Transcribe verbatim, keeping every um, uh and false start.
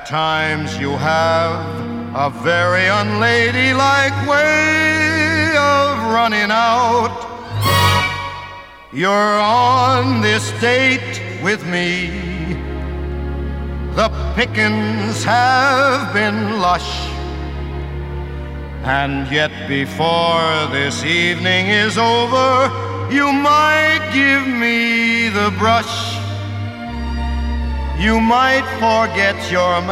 At times you have a very unladylike way of running out. You're on this date with me. The pickings have been lush, and yet before this evening is over, you might give me the brush. You might forget your